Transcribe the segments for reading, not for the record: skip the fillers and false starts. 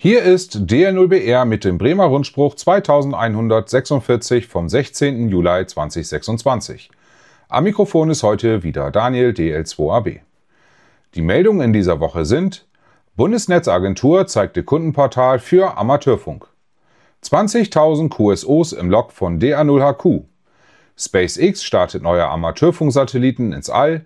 Hier ist DL0BR mit dem Bremer Rundspruch 2146 vom 16. Juli 2026. Am Mikrofon ist heute wieder Daniel DL2AB. Die Meldungen in dieser Woche sind: Bundesnetzagentur zeigte Kundenportal für Amateurfunk. 20.000 QSOs im Log von DA0HQ. SpaceX startet neue Amateurfunksatelliten ins All.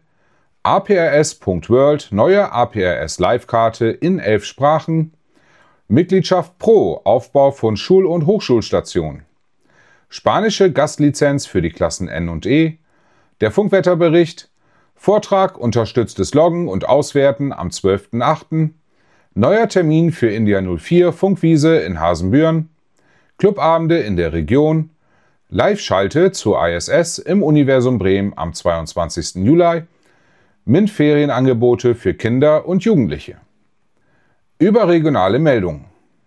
APRS.World, neue APRS-Live-Karte in 11 Sprachen. Mitgliedschaft Pro, Aufbau von Schul- und Hochschulstationen. Spanische Gastlizenz für die Klassen N und E. Der Funkwetterbericht. Vortrag unterstütztes Loggen und Auswerten am 12.08. Neuer Termin für India 04 Funkwiese in Hasenbüren. Clubabende in der Region. Live-Schalte zur ISS im Universum Bremen am 22. Juli. MINT-Ferienangebote für Kinder und Jugendliche. Überregionale Meldungen.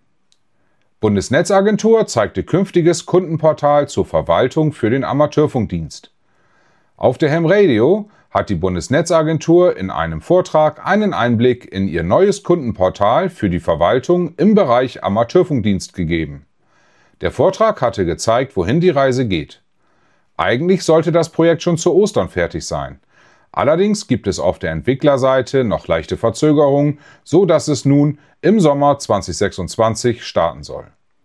Bundesnetzagentur zeigte künftiges Kundenportal zur Verwaltung für den Amateurfunkdienst. Auf der Ham Radio hat die Bundesnetzagentur in einem Vortrag einen Einblick in ihr neues Kundenportal für die Verwaltung im Bereich Amateurfunkdienst gegeben. Der Vortrag hatte gezeigt, wohin die Reise geht. Eigentlich sollte das Projekt schon zu Ostern fertig sein. Allerdings gibt es auf der Entwicklerseite noch leichte Verzögerungen, so dass es nun im Sommer 2026 starten soll.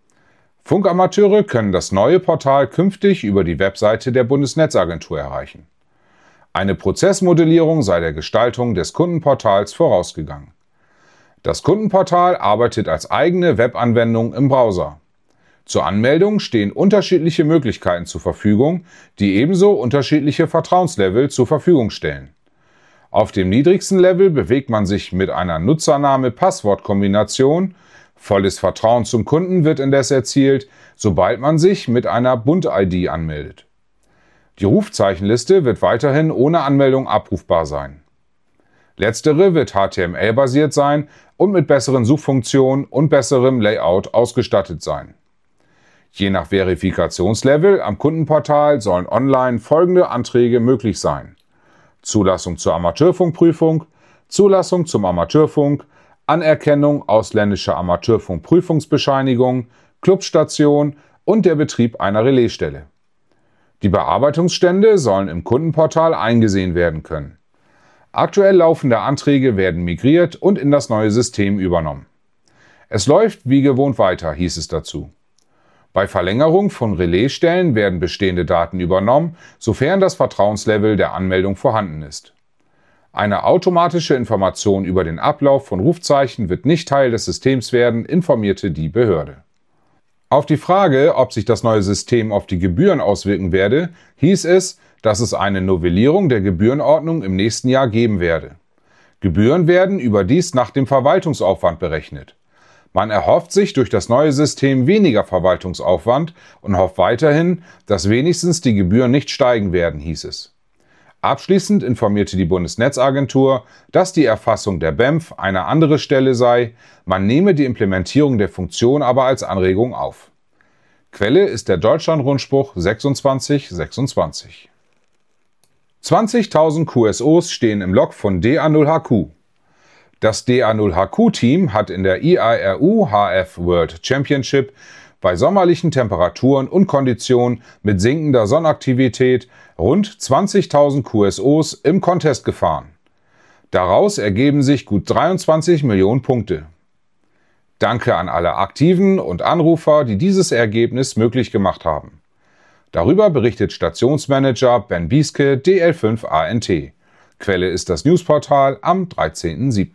Funkamateure können das neue Portal künftig über die Webseite der Bundesnetzagentur erreichen. Eine Prozessmodellierung sei der Gestaltung des Kundenportals vorausgegangen. Das Kundenportal arbeitet als eigene Webanwendung im Browser. Zur Anmeldung stehen unterschiedliche Möglichkeiten zur Verfügung, die ebenso unterschiedliche Vertrauenslevel zur Verfügung stellen. Auf dem niedrigsten Level bewegt man sich mit einer Nutzername-Passwort-Kombination. Volles Vertrauen zum Kunden wird indes erzielt, sobald man sich mit einer Bund-ID anmeldet. Die Rufzeichenliste wird weiterhin ohne Anmeldung abrufbar sein. Letztere wird HTML-basiert sein und mit besseren Suchfunktionen und besserem Layout ausgestattet sein. Je nach Verifikationslevel am Kundenportal sollen online folgende Anträge möglich sein: Zulassung zur Amateurfunkprüfung, Zulassung zum Amateurfunk, Anerkennung ausländischer Amateurfunkprüfungsbescheinigung, Clubstation und der Betrieb einer Relaisstelle. Die Bearbeitungsstände sollen im Kundenportal eingesehen werden können. Aktuell laufende Anträge werden migriert und in das neue System übernommen. Es läuft wie gewohnt weiter, hieß es dazu. Bei Verlängerung von Relaisstellen werden bestehende Daten übernommen, sofern das Vertrauenslevel der Anmeldung vorhanden ist. Eine automatische Information über den Ablauf von Rufzeichen wird nicht Teil des Systems werden, informierte die Behörde. Auf die Frage, ob sich das neue System auf die Gebühren auswirken werde, hieß es, dass es eine Novellierung der Gebührenordnung im nächsten Jahr geben werde. Gebühren werden überdies nach dem Verwaltungsaufwand berechnet. Man erhofft sich durch das neue System weniger Verwaltungsaufwand und hofft weiterhin, dass wenigstens die Gebühren nicht steigen werden, hieß es. Abschließend informierte die Bundesnetzagentur, dass die Erfassung der BEMF eine andere Stelle sei, man nehme die Implementierung der Funktion aber als Anregung auf. Quelle ist der Deutschland-Rundspruch 2626. 20.000 QSOs stehen im Log von DA0HQ. Das DA0HQ-Team hat in der IARU HF World Championship bei sommerlichen Temperaturen und Konditionen mit sinkender Sonnenaktivität rund 20.000 QSOs im Contest gefahren. Daraus ergeben sich gut 23 Millionen Punkte. Danke an alle Aktiven und Anrufer, die dieses Ergebnis möglich gemacht haben. Darüber berichtet Stationsmanager Ben Bieske, DL5ANT. Quelle ist das Newsportal am 13.07.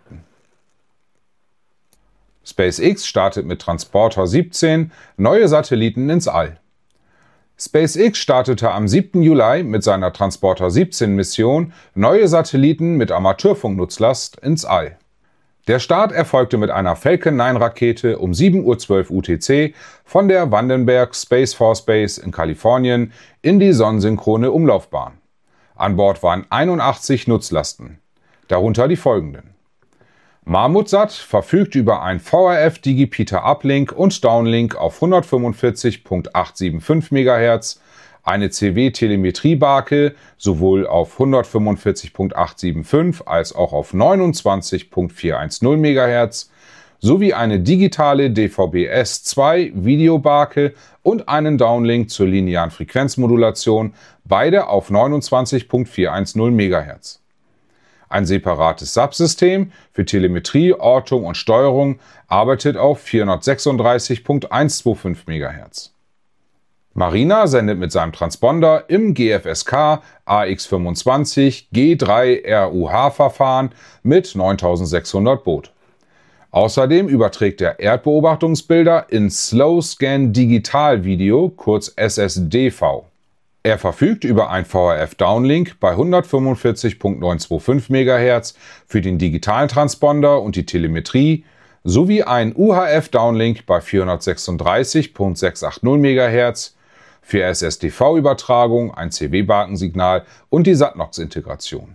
SpaceX startet mit Transporter 17 neue Satelliten ins All. SpaceX startete am 7. Juli mit seiner Transporter 17 Mission neue Satelliten mit Amateurfunknutzlast ins All. Der Start erfolgte mit einer Falcon 9 Rakete um 7:12 Uhr UTC von der Vandenberg Space Force Base in Kalifornien in die sonnensynchrone Umlaufbahn. An Bord waren 81 Nutzlasten, darunter die folgenden: Mahmutsat verfügt über ein VRF Digipeater Uplink und Downlink auf 145.875 MHz, eine CW-Telemetriebarke sowohl auf 145.875 als auch auf 29.410 MHz sowie eine digitale DVB-S2 Videobarke und einen Downlink zur linearen Frequenzmodulation, beide auf 29.410 MHz. Ein separates Subsystem für Telemetrie, Ortung und Steuerung arbeitet auf 436.125 MHz. Marina sendet mit seinem Transponder im GFSK AX25 G3 RUH-Verfahren mit 9600 Baud. Außerdem überträgt er Erdbeobachtungsbilder in Slow Scan Digital Video, kurz SSDV. Er verfügt über ein VHF-Downlink bei 145.925 MHz für den digitalen Transponder und die Telemetrie sowie ein UHF-Downlink bei 436.680 MHz für SSDV-Übertragung, ein CW-Bakensignal und die SatNOX-Integration.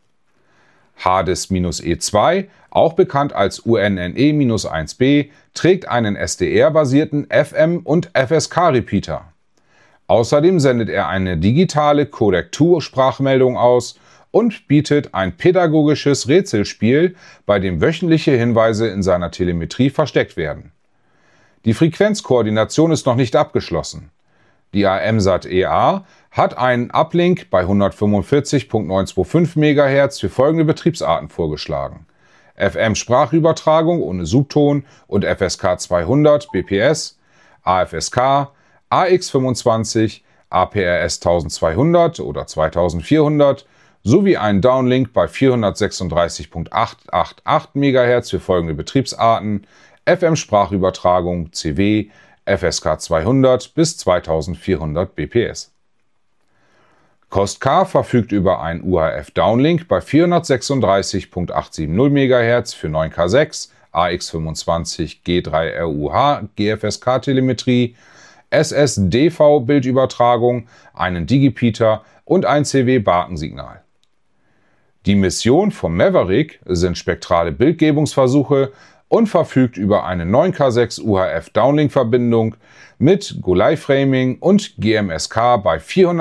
HDIS-E2, auch bekannt als UNNE-1B, trägt einen SDR-basierten FM- und FSK-Repeater. Außerdem sendet er eine digitale Codec-2-Sprachmeldung aus und bietet ein pädagogisches Rätselspiel, bei dem wöchentliche Hinweise in seiner Telemetrie versteckt werden. Die Frequenzkoordination ist noch nicht abgeschlossen. Die AMSAT EA hat einen Uplink bei 145.925 MHz für folgende Betriebsarten vorgeschlagen: FM-Sprachübertragung ohne Subton und FSK 200 BPS, AFSK, AX25, APRS 1200 oder 2400 sowie einen Downlink bei 436.888 MHz für folgende Betriebsarten: FM-Sprachübertragung, CW, FSK 200 bis 2400 BPS. COSTCar verfügt über einen UHF-Downlink bei 436.870 MHz für 9K6, AX25 G3 RUH GFSK-Telemetrie, SSDV-Bildübertragung, einen Digipeater und ein CW-Bakensignal. Die Mission vom Maverick sind spektrale Bildgebungsversuche und verfügt über eine 9K6 UHF-Downlink-Verbindung mit Go-Live-Framing und GMSK bei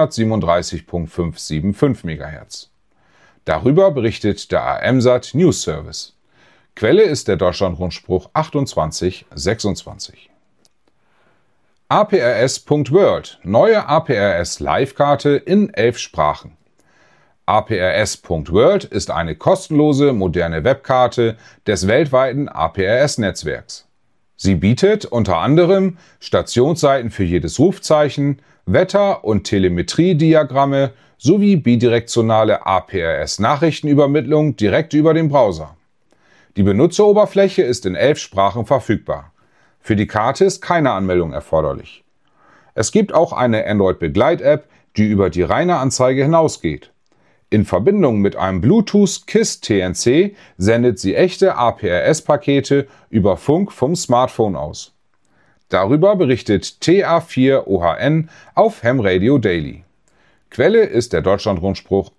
437.575 MHz. Darüber berichtet der AMSAT News Service. Quelle ist der Deutschlandrundspruch 2826. APRS.World, neue APRS-Live-Karte in 11 Sprachen. APRS.World ist eine kostenlose, moderne Webkarte des weltweiten APRS-Netzwerks. Sie bietet unter anderem Stationsseiten für jedes Rufzeichen, Wetter- und Telemetriediagramme sowie bidirektionale APRS-Nachrichtenübermittlung direkt über den Browser. Die Benutzeroberfläche ist in 11 Sprachen verfügbar. Für die Karte ist keine Anmeldung erforderlich. Es gibt auch eine Android-Begleit-App, die über die reine Anzeige hinausgeht. In Verbindung mit einem Bluetooth-KISS-TNC sendet sie echte APRS-Pakete über Funk vom Smartphone aus. Darüber berichtet TA4OHN auf Ham Radio Daily. Quelle ist der Deutschlandrundspruch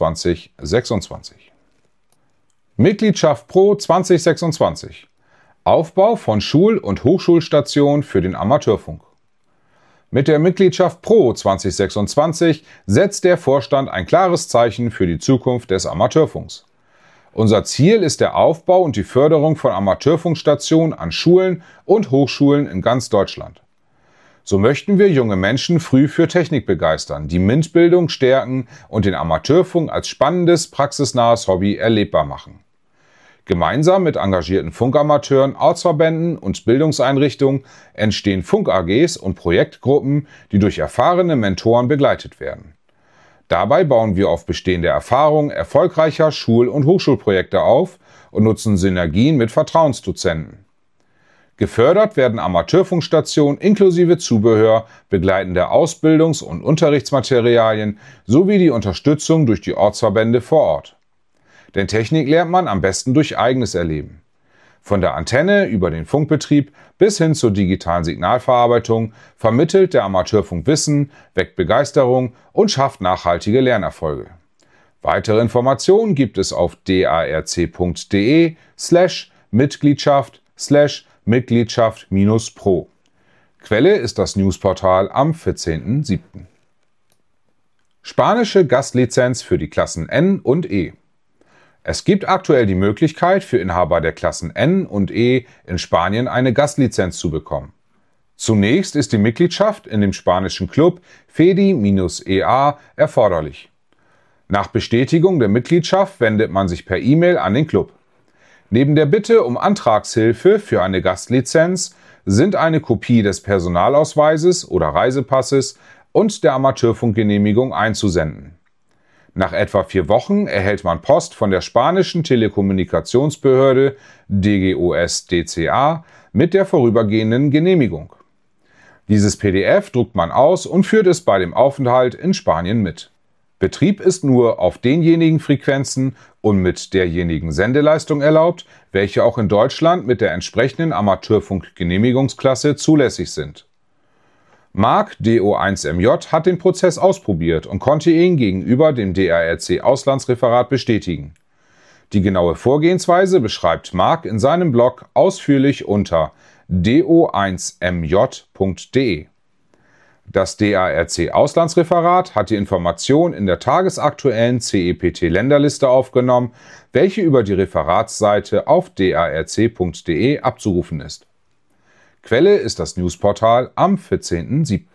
2826. Mitgliedschaft Pro 2026. Aufbau von Schul- und Hochschulstationen für den Amateurfunk. Mit der Mitgliedschaft Pro 2026 setzt der Vorstand ein klares Zeichen für die Zukunft des Amateurfunks. Unser Ziel ist der Aufbau und die Förderung von Amateurfunkstationen an Schulen und Hochschulen in ganz Deutschland. So möchten wir junge Menschen früh für Technik begeistern, die MINT-Bildung stärken und den Amateurfunk als spannendes, praxisnahes Hobby erlebbar machen. Gemeinsam mit engagierten Funkamateuren, Ortsverbänden und Bildungseinrichtungen entstehen Funk-AGs und Projektgruppen, die durch erfahrene Mentoren begleitet werden. Dabei bauen wir auf bestehende Erfahrungen erfolgreicher Schul- und Hochschulprojekte auf und nutzen Synergien mit Vertrauensdozenten. Gefördert werden Amateurfunkstationen inklusive Zubehör, begleitende Ausbildungs- und Unterrichtsmaterialien sowie die Unterstützung durch die Ortsverbände vor Ort. Denn Technik lernt man am besten durch eigenes Erleben. Von der Antenne über den Funkbetrieb bis hin zur digitalen Signalverarbeitung vermittelt der Amateurfunk Wissen, weckt Begeisterung und schafft nachhaltige Lernerfolge. Weitere Informationen gibt es auf darc.de/Mitgliedschaft/Mitgliedschaft-Pro. Quelle ist das Newsportal am 14.07. Spanische Gastlizenz für die Klassen N und E. Es gibt aktuell die Möglichkeit für Inhaber der Klassen N und E in Spanien eine Gastlizenz zu bekommen. Zunächst ist die Mitgliedschaft in dem spanischen Club FEDI-EA erforderlich. Nach Bestätigung der Mitgliedschaft wendet man sich per E-Mail an den Club. Neben der Bitte um Antragshilfe für eine Gastlizenz sind eine Kopie des Personalausweises oder Reisepasses und der Amateurfunkgenehmigung einzusenden. Nach etwa 4 Wochen erhält man Post von der spanischen Telekommunikationsbehörde DGOS-DCA mit der vorübergehenden Genehmigung. Dieses PDF druckt man aus und führt es bei dem Aufenthalt in Spanien mit. Betrieb ist nur auf denjenigen Frequenzen und mit derjenigen Sendeleistung erlaubt, welche auch in Deutschland mit der entsprechenden Amateurfunkgenehmigungsklasse zulässig sind. Marc DO1MJ hat den Prozess ausprobiert und konnte ihn gegenüber dem DARC-Auslandsreferat bestätigen. Die genaue Vorgehensweise beschreibt Marc in seinem Blog ausführlich unter do1mj.de. Das DARC-Auslandsreferat hat die Information in der tagesaktuellen CEPT-Länderliste aufgenommen, welche über die Referatsseite auf darc.de abzurufen ist. Quelle ist das Newsportal am 14.07.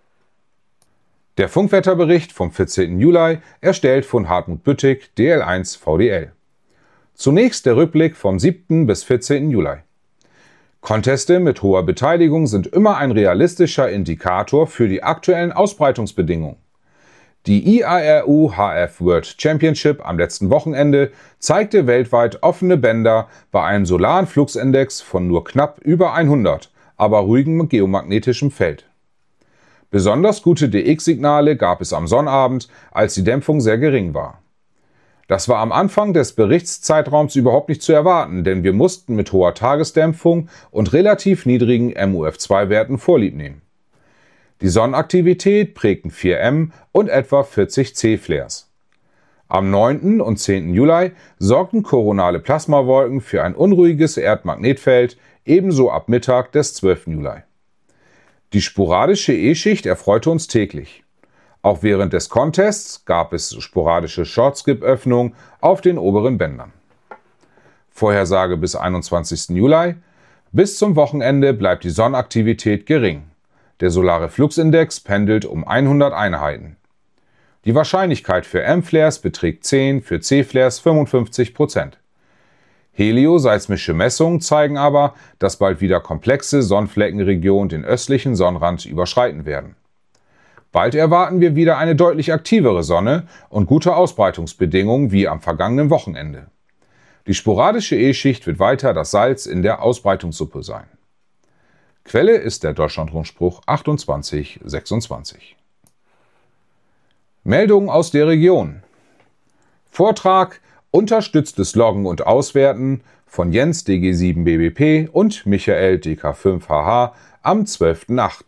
Der Funkwetterbericht vom 14. Juli, erstellt von Hartmut Büttig, DL1 VDL. Zunächst der Rückblick vom 7. bis 14. Juli. Conteste mit hoher Beteiligung sind immer ein realistischer Indikator für die aktuellen Ausbreitungsbedingungen. Die IARU HF World Championship am letzten Wochenende zeigte weltweit offene Bänder bei einem solaren Fluxindex von nur knapp über 100, aber ruhigem geomagnetischem Feld. Besonders gute DX-Signale gab es am Sonnabend, als die Dämpfung sehr gering war. Das war am Anfang des Berichtszeitraums überhaupt nicht zu erwarten, denn wir mussten mit hoher Tagesdämpfung und relativ niedrigen MUF2-Werten Vorliebnehmen. Die Sonnenaktivität prägten 4M und etwa 40 C-Flares. Am 9. und 10. Juli sorgten koronale Plasmawolken für ein unruhiges Erdmagnetfeld, ebenso ab Mittag des 12. Juli. Die sporadische E-Schicht erfreute uns täglich. Auch während des Contests gab es sporadische Shortskip-Öffnungen auf den oberen Bändern. Vorhersage bis 21. Juli. Bis zum Wochenende bleibt die Sonnenaktivität gering. Der solare Fluxindex pendelt um 100 Einheiten. Die Wahrscheinlichkeit für M-Flares beträgt 10, für C-Flares 55%. Helioseismische Messungen zeigen aber, dass bald wieder komplexe Sonnenfleckenregionen den östlichen Sonnenrand überschreiten werden. Bald erwarten wir wieder eine deutlich aktivere Sonne und gute Ausbreitungsbedingungen wie am vergangenen Wochenende. Die sporadische E-Schicht wird weiter das Salz in der Ausbreitungssuppe sein. Quelle ist der Deutschlandrundspruch 2826. Meldungen aus der Region. Vortrag Unterstütztes Loggen und Auswerten von Jens DG7BBP und Michael DK5HH am 12.08.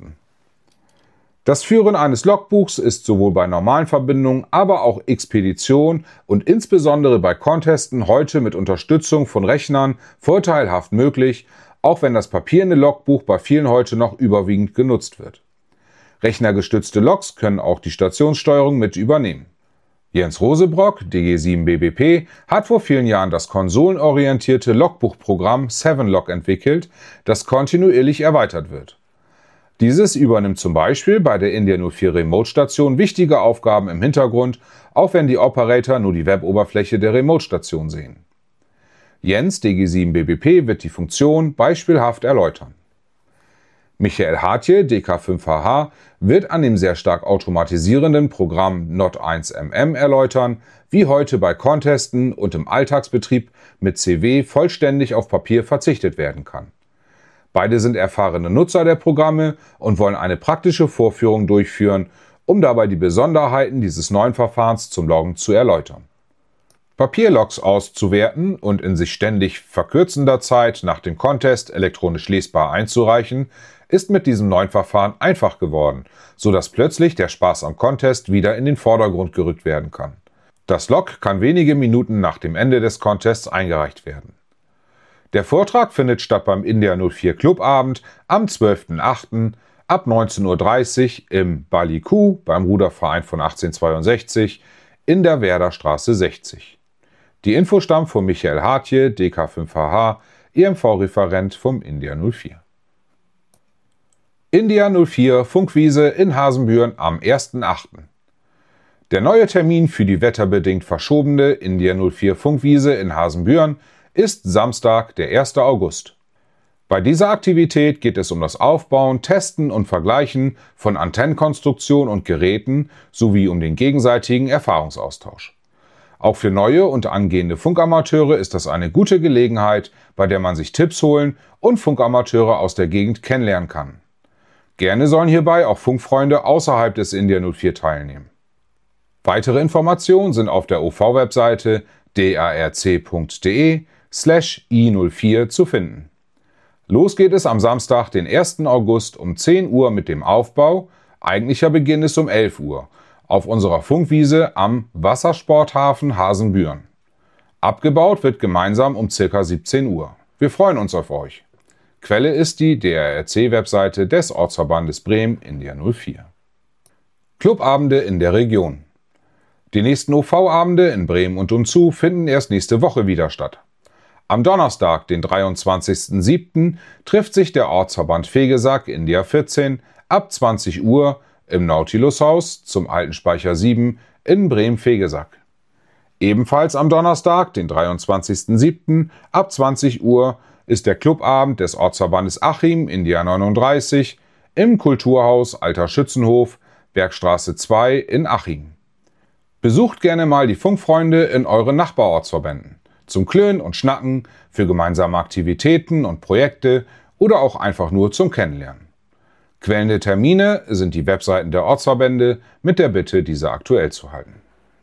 Das Führen eines Logbuchs ist sowohl bei normalen Verbindungen, aber auch Expedition und insbesondere bei Contesten heute mit Unterstützung von Rechnern vorteilhaft möglich, auch wenn das papierende Logbuch bei vielen heute noch überwiegend genutzt wird. Rechnergestützte Logs können auch die Stationssteuerung mit übernehmen. Jens Rosebrock, DG7BBP, hat vor vielen Jahren das konsolenorientierte Logbuchprogramm 7Log entwickelt, das kontinuierlich erweitert wird. Dieses übernimmt zum Beispiel bei der India 04 Remote-Station wichtige Aufgaben im Hintergrund, auch wenn die Operator nur die Web-Oberfläche der Remote-Station sehen. Jens DG7BBP wird die Funktion beispielhaft erläutern. Michael Hartje DK5HH wird an dem sehr stark automatisierenden Programm Not1MM erläutern, wie heute bei Contesten und im Alltagsbetrieb mit CW vollständig auf Papier verzichtet werden kann. Beide sind erfahrene Nutzer der Programme und wollen eine praktische Vorführung durchführen, um dabei die Besonderheiten dieses neuen Verfahrens zum Loggen zu erläutern. Papierlogs auszuwerten und in sich ständig verkürzender Zeit nach dem Contest elektronisch lesbar einzureichen, ist mit diesem neuen Verfahren einfach geworden, sodass plötzlich der Spaß am Contest wieder in den Vordergrund gerückt werden kann. Das Log kann wenige Minuten nach dem Ende des Contests eingereicht werden. Der Vortrag findet statt beim India 04 Clubabend am 12.08. ab 19:30 Uhr im Bali Q beim Ruderverein von 1862 in der Werderstraße 60. Die Info stammt von Michael Hartje, DK5HH, EMV-Referent vom India 04. India 04 Funkwiese in Hasenbüren am 1.8. Der neue Termin für die wetterbedingt verschobene India 04 Funkwiese in Hasenbüren ist Samstag, der 1. August. Bei dieser Aktivität geht es um das Aufbauen, Testen und Vergleichen von Antennenkonstruktion und Geräten sowie um den gegenseitigen Erfahrungsaustausch. Auch für neue und angehende Funkamateure ist das eine gute Gelegenheit, bei der man sich Tipps holen und Funkamateure aus der Gegend kennenlernen kann. Gerne sollen hierbei auch Funkfreunde außerhalb des India 04 teilnehmen. Weitere Informationen sind auf der OV-Webseite darc.de/i04 zu finden. Los geht es am Samstag, den 1. August um 10 Uhr mit dem Aufbau. Eigentlicher Beginn ist um 11 Uhr auf unserer Funkwiese am Wassersporthafen Hasenbüren. Abgebaut wird gemeinsam um ca. 17 Uhr. Wir freuen uns auf euch. Quelle ist die DRC-Webseite des Ortsverbandes Bremen India 04. Clubabende in der Region. Die nächsten OV-Abende in Bremen und umzu finden erst nächste Woche wieder statt. Am Donnerstag, den 23.07., trifft sich der Ortsverband Vegesack India 14 ab 20 Uhr im Nautilus-Haus zum Alten Speicher 7 in Bremen-Vegesack. Ebenfalls am Donnerstag, den 23.07. ab 20 Uhr ist der Clubabend des Ortsverbandes Achim India 39 im Kulturhaus Alter Schützenhof, Bergstraße 2 in Achim. Besucht gerne mal die Funkfreunde in euren Nachbarortsverbänden. Zum Klönen und Schnacken, für gemeinsame Aktivitäten und Projekte oder auch einfach nur zum Kennenlernen. Quellende Termine sind die Webseiten der Ortsverbände mit der Bitte, diese aktuell zu halten.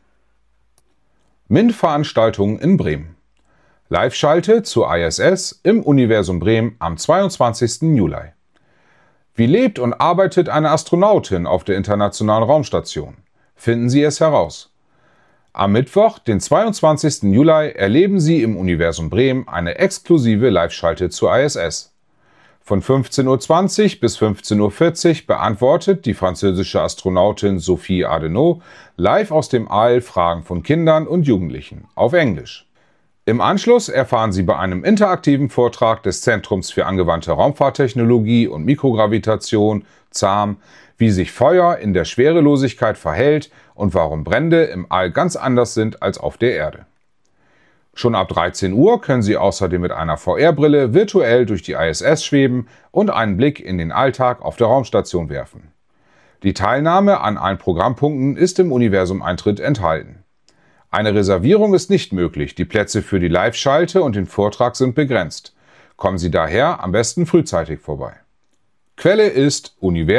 MINT-Veranstaltungen in Bremen. Live-Schalte zur ISS im Universum Bremen am 22. Juli. Wie lebt und arbeitet eine Astronautin auf der Internationalen Raumstation? Finden Sie es heraus. Am Mittwoch, den 22. Juli, erleben Sie im Universum Bremen eine exklusive Live-Schalte zur ISS. Von 15.20 Uhr bis 15.40 Uhr beantwortet die französische Astronautin Sophie Adenau live aus dem All Fragen von Kindern und Jugendlichen auf Englisch. Im Anschluss erfahren Sie bei einem interaktiven Vortrag des Zentrums für angewandte Raumfahrttechnologie und Mikrogravitation, ZAM, wie sich Feuer in der Schwerelosigkeit verhält und warum Brände im All ganz anders sind als auf der Erde. Schon ab 13 Uhr können Sie außerdem mit einer VR-Brille virtuell durch die ISS schweben und einen Blick in den Alltag auf der Raumstation werfen. Die Teilnahme an allen Programmpunkten ist im Universum-Eintritt enthalten. Eine Reservierung ist nicht möglich, die Plätze für die Live-Schalte und den Vortrag sind begrenzt. Kommen Sie daher am besten frühzeitig vorbei. Quelle ist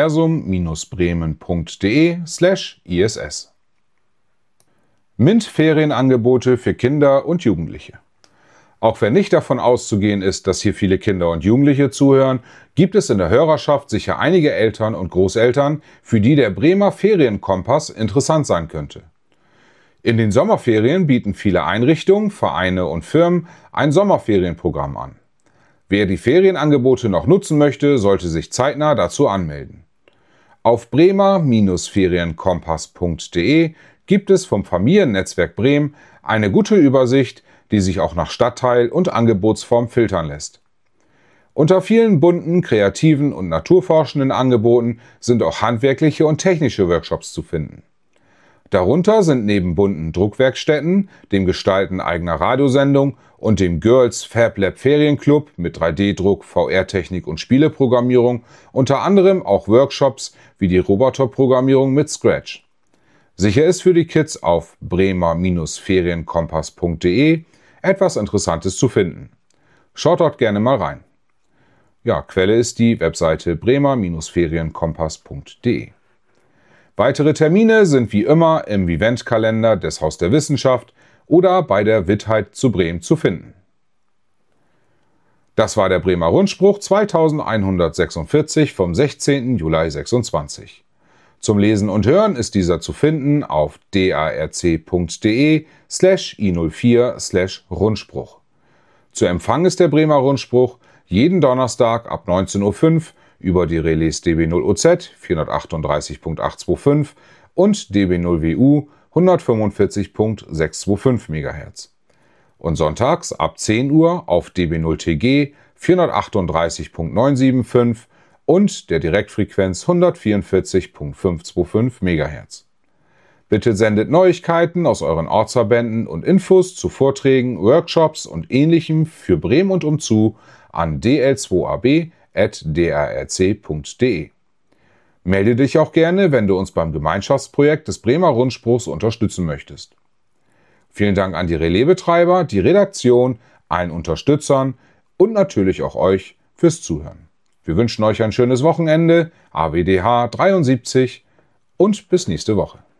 universum-bremen.de/ISS. MINT-Ferienangebote für Kinder und Jugendliche. Auch wenn nicht davon auszugehen ist, dass hier viele Kinder und Jugendliche zuhören, gibt es in der Hörerschaft sicher einige Eltern und Großeltern, für die der Bremer Ferienkompass interessant sein könnte. In den Sommerferien bieten viele Einrichtungen, Vereine und Firmen ein Sommerferienprogramm an. Wer die Ferienangebote noch nutzen möchte, sollte sich zeitnah dazu anmelden. Auf bremer-ferienkompass.de gibt es vom Familiennetzwerk Bremen eine gute Übersicht, die sich auch nach Stadtteil und Angebotsform filtern lässt. Unter vielen bunten, kreativen und naturforschenden Angeboten sind auch handwerkliche und technische Workshops zu finden. Darunter sind neben bunten Druckwerkstätten, dem Gestalten eigener Radiosendung und dem Girls Fab Lab Ferienclub mit 3D-Druck, VR-Technik und Spieleprogrammierung unter anderem auch Workshops wie die Roboterprogrammierung mit Scratch. Sicher ist für die Kids auf bremer-ferienkompass.de etwas Interessantes zu finden. Schaut dort gerne mal rein. Ja, Quelle ist die Webseite bremer-ferienkompass.de. Weitere Termine sind wie immer im Eventkalender des Haus der Wissenschaft oder bei der Wittheit zu Bremen zu finden. Das war der Bremer Rundspruch 2146 vom 16. Juli 26. Zum Lesen und Hören ist dieser zu finden auf darc.de/i04/Rundspruch. Zu Empfang ist der Bremer Rundspruch jeden Donnerstag ab 19:05 Uhr über die Relais DB0OZ 438.825 und DB0WU 145.625 MHz. und sonntags ab 10 Uhr auf DB0TG 438.975 und der Direktfrequenz 144.525 MHz. Bitte sendet Neuigkeiten aus euren Ortsverbänden und Infos zu Vorträgen, Workshops und Ähnlichem für Bremen und umzu an dl2ab@drrc.de. Melde dich auch gerne, wenn du uns beim Gemeinschaftsprojekt des Bremer Rundspruchs unterstützen möchtest. Vielen Dank an die Relaisbetreiber, die Redaktion, allen Unterstützern und natürlich auch euch fürs Zuhören. Wir wünschen euch ein schönes Wochenende, AWDH 73 und bis nächste Woche.